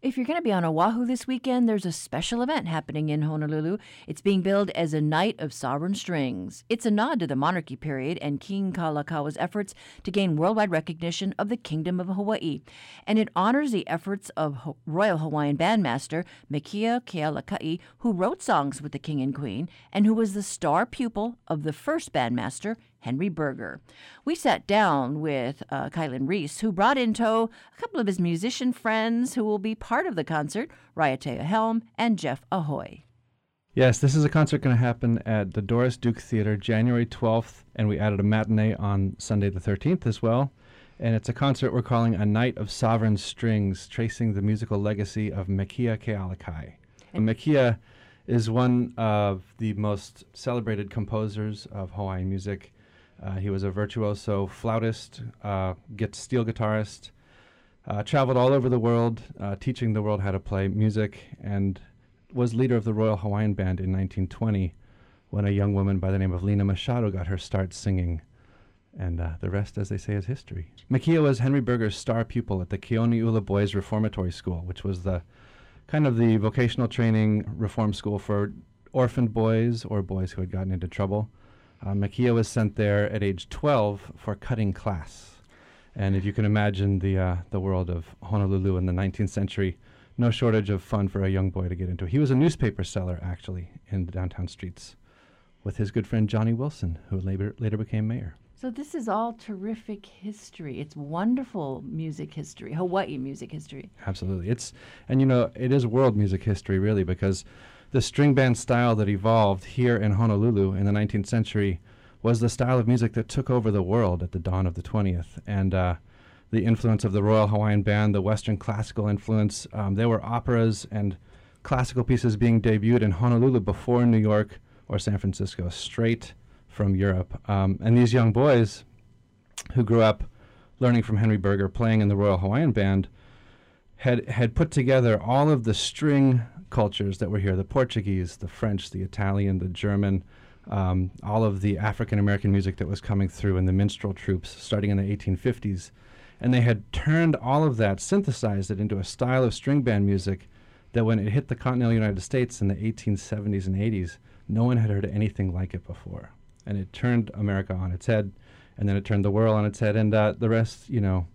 If you're going to be on Oahu this weekend, there's a special event happening in Honolulu. It's being billed as a Night of Sovereign Strings. It's a nod to the monarchy period and King Kalakaua's efforts to gain worldwide recognition of the Kingdom of Hawaii. And it honors the efforts of Royal Hawaiian Bandmaster Mekia Kealakai, who wrote songs with the King and Queen and who was the star pupil of the first bandmaster, Henry Berger. We sat down with Kylan Reese, who brought in tow a couple of his musician friends who will be part of the concert, Raiatea Helm and Jeff Ahoy. Yes, this is a concert going to happen at the Doris Duke Theater January 12th, and we added a matinee on Sunday the 13th as well. And it's a concert we're calling A Night of Sovereign Strings, tracing the musical legacy of Mekia Kealakai. And Mekia is one of the most celebrated composers of Hawaiian music. He was a virtuoso flautist, steel guitarist, traveled all over the world, teaching the world how to play music, and was leader of the Royal Hawaiian Band in 1920 when a young woman by the name of Lina Machado got her start singing. And the rest, as they say, is history. Mekia was Henry Berger's star pupil at the Keoniula Boys Reformatory School, which was the kind of the vocational training reform school for orphaned boys or boys who had gotten into trouble. Mekia was sent there at age 12 for cutting class. And if you can imagine the world of Honolulu in the 19th century, no shortage of fun for a young boy to get into. He was a newspaper seller, actually, in the downtown streets with his good friend Johnny Wilson, who later became mayor. So this is all terrific history. It's wonderful music history, Hawaii music history. Absolutely. It is world music history, really, because the string band style that evolved here in Honolulu in the 19th century was the style of music that took over the world at the dawn of the 20th. And the influence of the Royal Hawaiian Band, the Western classical influence, there were operas and classical pieces being debuted in Honolulu before New York or San Francisco, straight from Europe. And these young boys who grew up learning from Henry Berger, playing in the Royal Hawaiian Band, had put together all of the string cultures that were here, the Portuguese, the French, the Italian, the German, all of the African-American music that was coming through in the minstrel troops starting in the 1850s. And they had turned all of that, synthesized it into a style of string band music that when it hit the continental United States in the 1870s and 80s, no one had heard anything like it before. And it turned America on its head, and then it turned the world on its head, and the rest,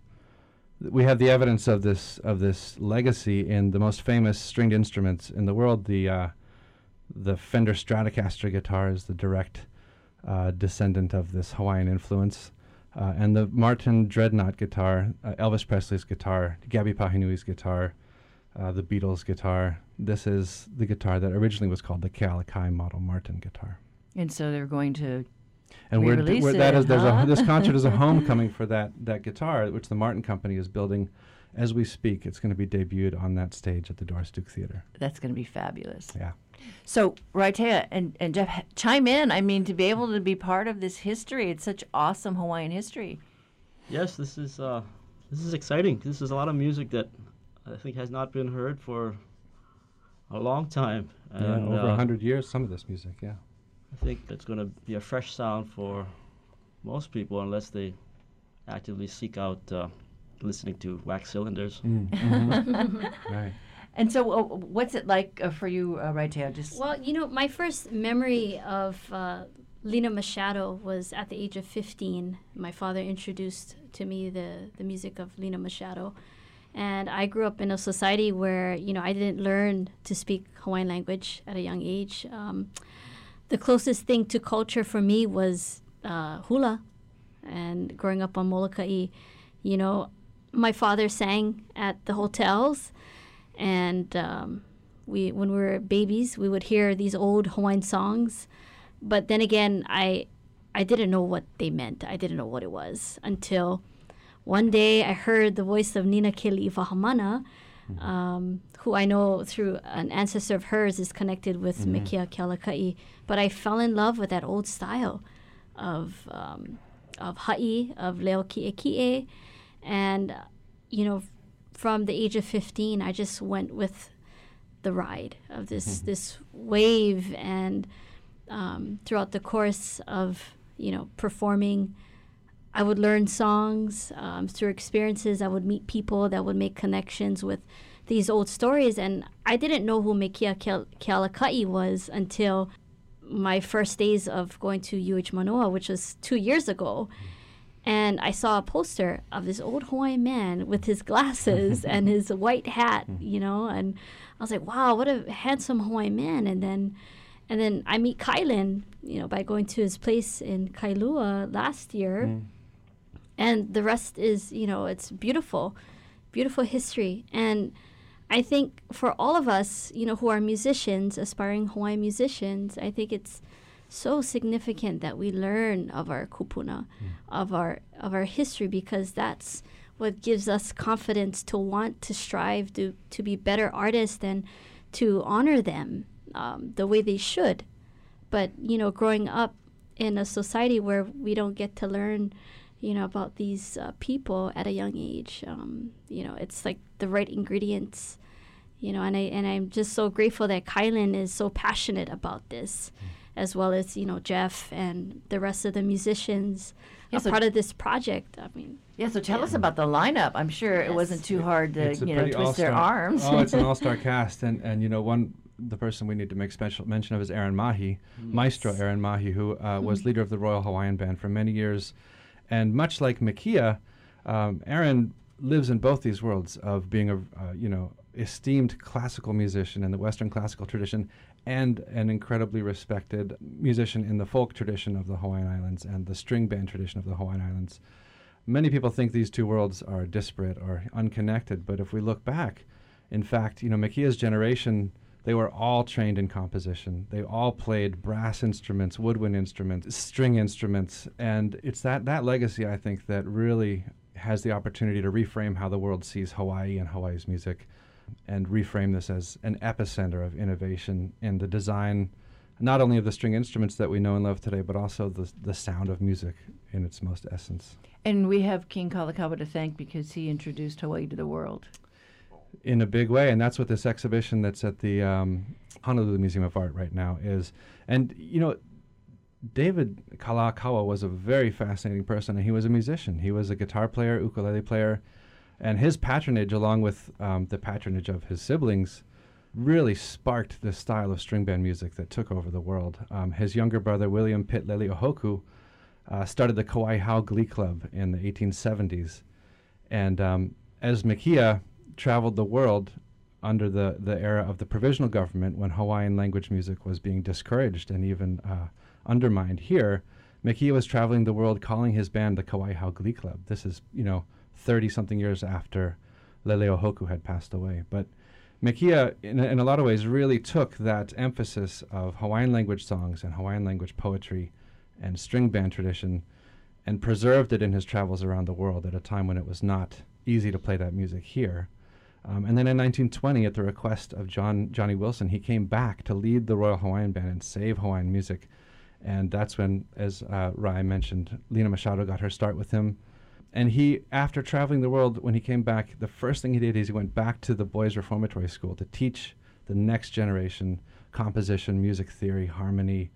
we have the evidence of this legacy in the most famous stringed instruments in the world. The Fender Stratocaster guitar is the direct descendant of this Hawaiian influence, and the Martin Dreadnought guitar, Elvis Presley's guitar, Gabby Pahinui's guitar, the Beatles' guitar. This is the guitar that originally was called the Kealakai Model Martin guitar. And so they're going to and re-release it, this concert is a homecoming for that guitar, which the Martin Company is building as we speak. It's going to be debuted on that stage at the Doris Duke Theater. That's going to be fabulous. Yeah. So, Raiatea and Jeff, chime in. I mean, to be able to be part of this history, it's such awesome Hawaiian history. Yes, this is exciting. This is a lot of music that I think has not been heard for a long time. And, over 100 years, some of this music, yeah. I think that's going to be a fresh sound for most people unless they actively seek out listening to Wax Cylinders. Mm-hmm. Right. And so what's it like for you, Raiatea? Well, my first memory of Lina Machado was at the age of 15. My father introduced to me the music of Lina Machado. And I grew up in a society where, I didn't learn to speak Hawaiian language at a young age. The closest thing to culture for me was hula. And growing up on Molokai, my father sang at the hotels. And when we were babies, we would hear these old Hawaiian songs. But then again, I didn't know what they meant. I didn't know what it was until one day I heard the voice of Nina Keli'iwahamana, who I know through an ancestor of hers is connected with Mekia Kealakai. But I fell in love with that old style of ha'i, of leo ki'eki'e. And, from the age of 15, I just went with the ride of this wave. And throughout the course of, performing, I would learn songs through experiences. I would meet people that would make connections with these old stories. And I didn't know who Mekia Kealaka'i was until my first days of going to UH Manoa, which was 2 years ago. And I saw a poster of this old Hawaiian man with his glasses and his white hat, you know, and I was like, wow, what a handsome Hawaiian man. And then I meet Kylan, you know, by going to his place in Kailua last year. And the rest is, you know, it's beautiful, beautiful history. And I think for all of us, you know, who are musicians, aspiring Hawaiian musicians, I think it's so significant that we learn of our kupuna, of our history, because that's what gives us confidence to want to strive to be better artists and to honor them the way they should. But, you know, growing up in a society where we don't get to learn, you know, about these people at a young age, you know, it's like the right ingredients, you know, and I'm just so grateful that Kylan is so passionate about this, as well as, you know, Jeff and the rest of the musicians are part of this project. I mean, so tell us about the lineup. I'm sure it wasn't too hard to, you know, twist their arms. Oh, it's an all-star cast, and you know, the person we need to make special mention of is Aaron Mahi, Maestro Aaron Mahi, who was leader of the Royal Hawaiian Band for many years. And much like Mekia, Aaron lives in both these worlds of being a you know, esteemed classical musician in the Western classical tradition and an incredibly respected musician in the folk tradition of the Hawaiian Islands and the string band tradition of the Hawaiian Islands. Many people think these two worlds are disparate or unconnected, but if we look back, in fact, you know, Mekia's generation, they were all trained in composition. They all played brass instruments, woodwind instruments, string instruments, and it's that legacy, I think, that really has the opportunity to reframe how the world sees Hawaii and Hawaii's music, and reframe this as an epicenter of innovation in the design, not only of the string instruments that we know and love today, but also the sound of music in its most essence. And we have King Kalakaua to thank because he introduced Hawaii to the world. In a big way, and that's what this exhibition that's at the Honolulu Museum of Art right now is. And, you know, David Kalakaua was a very fascinating person, and he was a musician. He was a guitar player, ukulele player, and his patronage, along with the patronage of his siblings, really sparked this style of string band music that took over the world. His younger brother, William Pitt Leliohoku, started the Kauai Hau Glee Club in the 1870s. And as Mekia traveled the world under the era of the provisional government, when Hawaiian language music was being discouraged and even undermined here, Mekia was traveling the world calling his band the Kauai Hau Glee Club. This is, you know, 30-something years after Leliohoku had passed away. But Mekia, in a lot of ways, really took that emphasis of Hawaiian language songs and Hawaiian language poetry and string band tradition and preserved it in his travels around the world at a time when it was not easy to play that music here. And then in 1920, at the request of Johnny Wilson, he came back to lead the Royal Hawaiian Band and save Hawaiian music. And that's when, as Rai mentioned, Lina Machado got her start with him. And he, after traveling the world, when he came back, the first thing he did is he went back to the Boys Reformatory School to teach the next generation composition, music theory, harmony,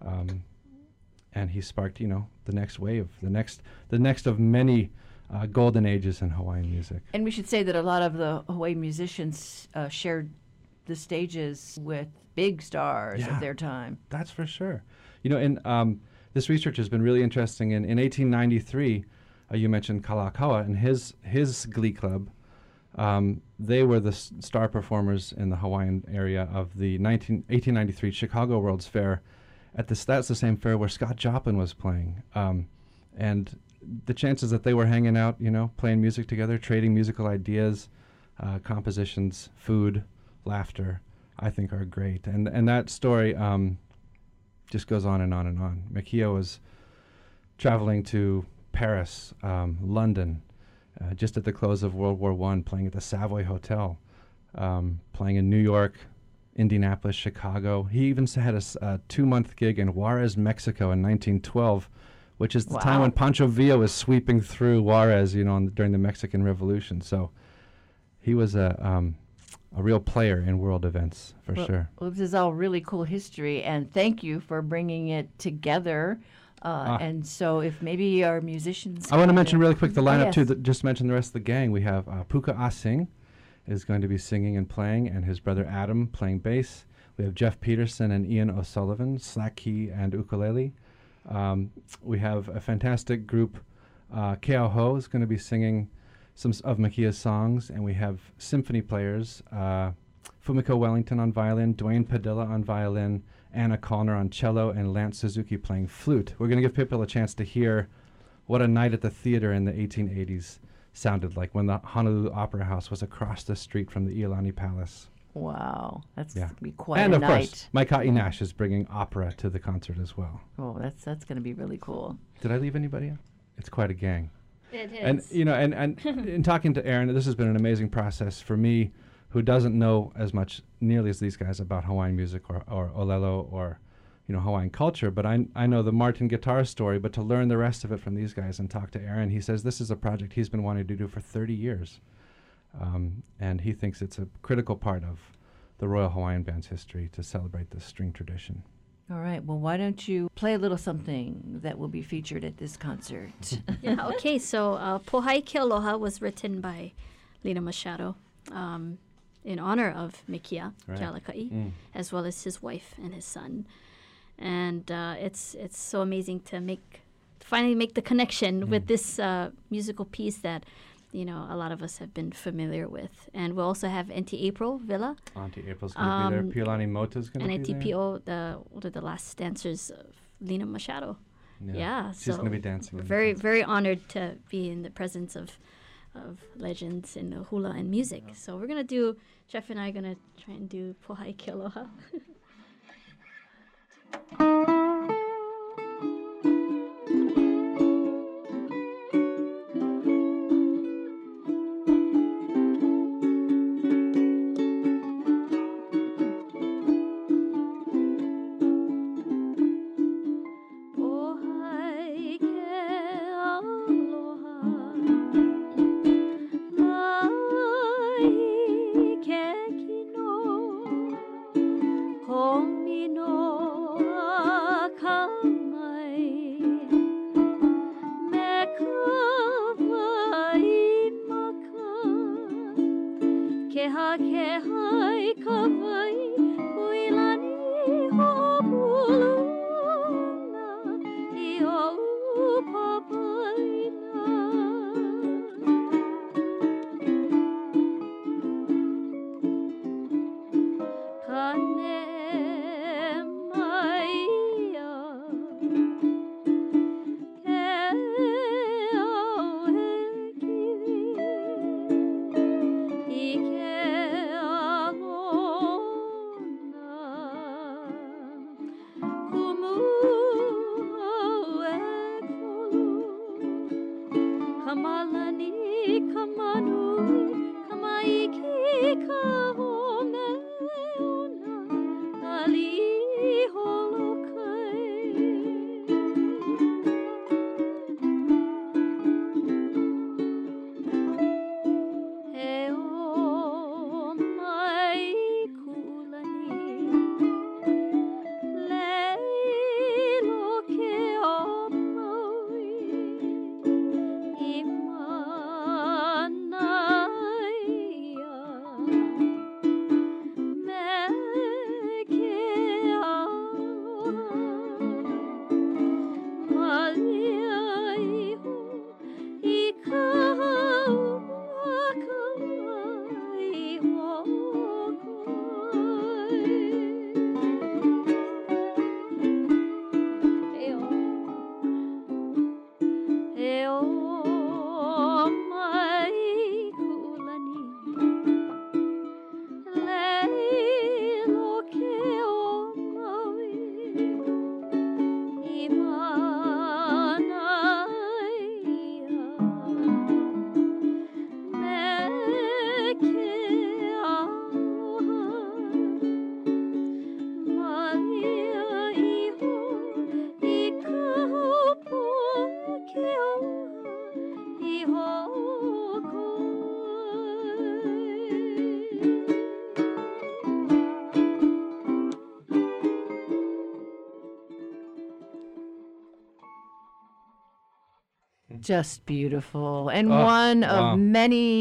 and he sparked, you know, the next wave, the next of many golden ages in Hawaiian music. And we should say that a lot of the Hawaii musicians shared the stages with big stars of their time. That's for sure. You know, and this research has been really interesting. In 1893, you mentioned Kalakaua and his glee club. They were the star performers in the Hawaiian area of the 1893 Chicago World's Fair. That's the same fair where Scott Joplin was playing. And the chances that they were hanging out, you know, playing music together, trading musical ideas, compositions, food, laughter, I think are great. And that story just goes on and on and on. Mekia was traveling to Paris, London, just at the close of World War I, playing at the Savoy Hotel, playing in New York, Indianapolis, Chicago. He even had a 2-month gig in Juarez, Mexico in 1912, which is the time when Pancho Villa was sweeping through Juarez, you know, during the Mexican Revolution. So he was a real player in world events, for sure. Well, this is all really cool history, and thank you for bringing it together. And so if maybe our musicians... I want to mention really quick the lineup, too, just mention the rest of the gang. We have Puka Asing, is going to be singing and playing, and his brother Adam playing bass. We have Jeff Peterson and Ian O'Sullivan, slack key and ukulele. We have a fantastic group. Keo Ho is going to be singing some of Makia's songs, and we have symphony players, Fumiko Wellington on violin, Dwayne Padilla on violin, Anna Connor on cello, and Lance Suzuki playing flute. We're going to give people a chance to hear what a night at the theater in the 1880s sounded like when the Honolulu Opera House was across the street from the Iolani Palace. Wow, that's Yeah. going to be quite And a of night. course, Maikai Nash is bringing opera to the concert as well. Oh, that's going to be really cool. Did I leave anybody out? It's quite a gang. It is. And you know, and in talking to Aaron, this has been an amazing process for me, who doesn't know as much nearly as these guys about Hawaiian music or olelo or Hawaiian culture. But I know the Martin guitar story. But to learn the rest of it from these guys and talk to Aaron, he says this is a project he's been wanting to do for 30 years, and he thinks it's a critical part of the Royal Hawaiian Band's history to celebrate this string tradition. All right. Well, why don't you play a little something that will be featured at this concert? Yeah, okay, so Pohai Ke Aloha was written by Lina Machado in honor of Mikia Right. Kealakai, as well as his wife and his son. And it's so amazing to finally make the connection with this musical piece that a lot of us have been familiar with. And we'll also have Auntie April Villa Auntie April's going to be there. Piolani Mota's going and to be there. NTPO, one of the last dancers of Lina Machado. Yeah, She's so going to be dancing. we're in the very, concert. very honored to be in the presence of legends in the hula and music. So we're gonna do. Jeff and I are gonna try and do Pohai Ke Aloha. Pohai ke aloha, mai ke kino, komino akamai, me ka wai maka, keha i ka wai, huilani hopuluna, I o papaina. Kane maia, ke au he kiwi, I ke alona, kumu au e kolu, kamalani kamanui, kamaiki ka home ona, ali holokai. He o mai kulani, leilo ke o maui, I manaia, me ke aloha, malia iho, I ka hauaka I hokoi. E o mai kulani, leilo ke o maui, I manaia, me ke aloha, malia iho, I ka haupua ke aloha, I hokoi. Just beautiful. And Oh, one wow. of many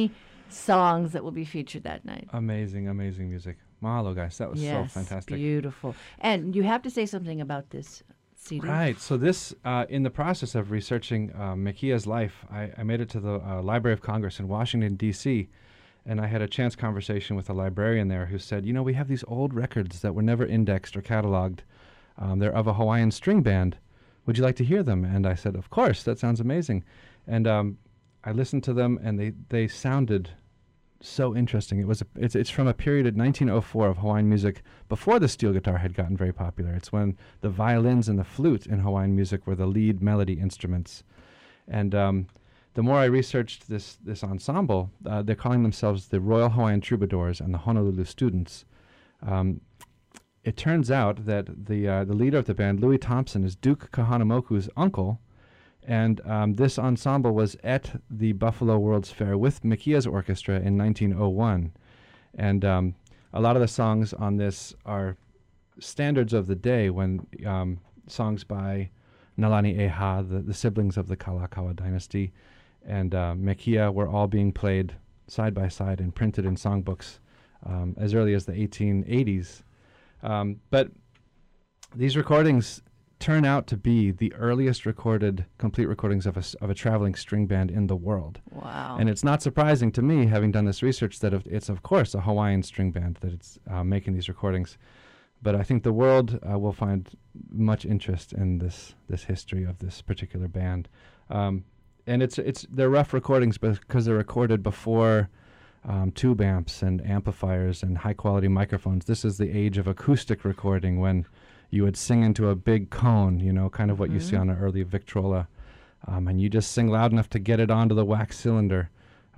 songs that will be featured that night. Amazing, amazing music. Mahalo, guys. That was so fantastic. Beautiful. And you have to say something about this CD. Right. So this, in the process of researching Mekia's life, I made it to the Library of Congress in Washington, D.C., and I had a chance conversation with a librarian there who said, we have these old records that were never indexed or cataloged. They're of a Hawaiian string band. Would you like to hear them? And I said, of course, that sounds amazing. And I listened to them, and they sounded so interesting. It's from a period in 1904 of Hawaiian music before the steel guitar had gotten very popular. It's when the violins and the flute in Hawaiian music were the lead melody instruments. And the more I researched this ensemble, they're calling themselves the Royal Hawaiian Troubadours and the Honolulu Students. It turns out that the leader of the band, Louis Thompson, is Duke Kahanamoku's uncle. And this ensemble was at the Buffalo World's Fair with Mekia's orchestra in 1901. And a lot of the songs on this are standards of the day, when songs by Nalani Eha, the siblings of the Kalakaua dynasty, and Mekia were all being played side by side and printed in songbooks as early as the 1880s. But these recordings turn out to be the earliest recorded complete recordings of a traveling string band in the world. Wow. And it's not surprising to me, having done this research, that it's of course a Hawaiian string band that it's making these recordings. But I think the world will find much interest in this history of this particular band. And they're rough recordings because they're recorded before tube amps and amplifiers and high quality microphones. This is the age of acoustic recording, when you would sing into a big cone, kind of what you see on an early Victrola. And you just sing loud enough to get it onto the wax cylinder.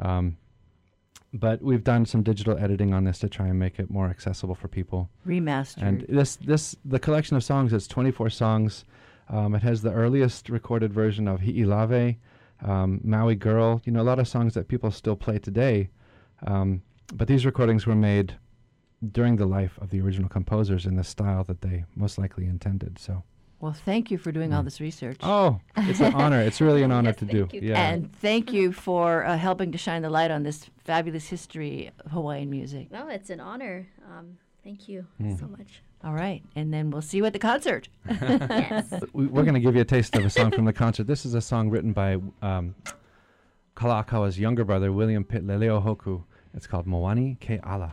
But we've done some digital editing on this to try and make it more accessible for people. Remastered. And the collection of songs is 24 songs. It has the earliest recorded version of Hi'ilave, Maui Girl, a lot of songs that people still play today. But these recordings were made during the life of the original composers in the style that they most likely intended. So, well, thank you for doing all this research. Oh, it's an honor. It's really an honor to do. Yeah. And thank you for helping to shine the light on this fabulous history of Hawaiian music. No, it's an honor. Thank you so much. All right. And then we'll see you at the concert. Yes. We're going to give you a taste of a song from the concert. This is a song written by Kalakaua's younger brother, William Pitt Leleohoku. It's called Moani Ke Ala.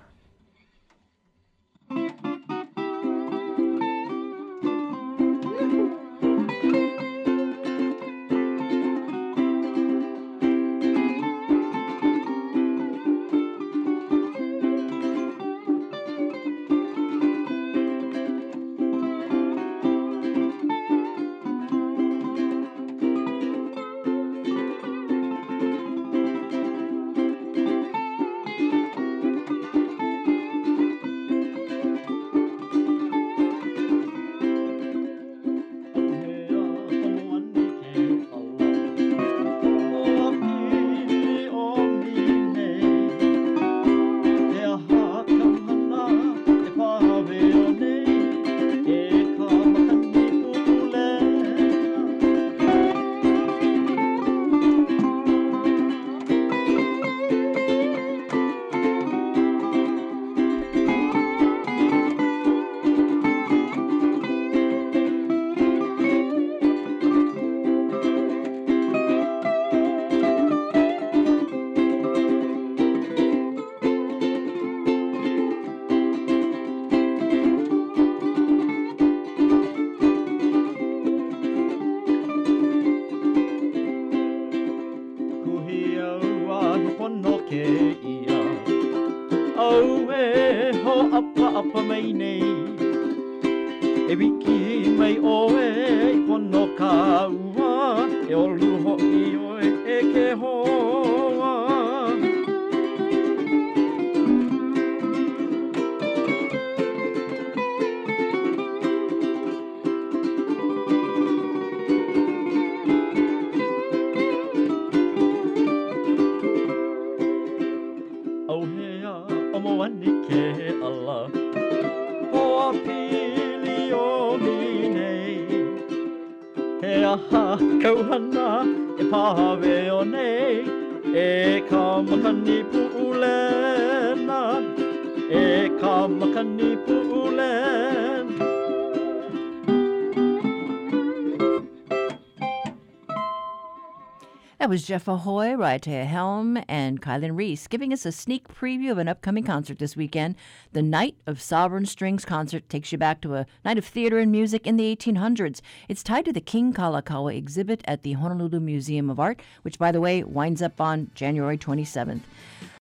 E kamakani puulena, e kamakani puulen. That was Jeff Ahoy, Raiatea Helm, and Kylan Reese giving us a sneak preview of an upcoming concert this weekend. The Night of Sovereign Strings concert takes you back to a night of theater and music in the 1800s. It's tied to the King Kalakaua exhibit at the Honolulu Museum of Art, which, by the way, winds up on January 27th.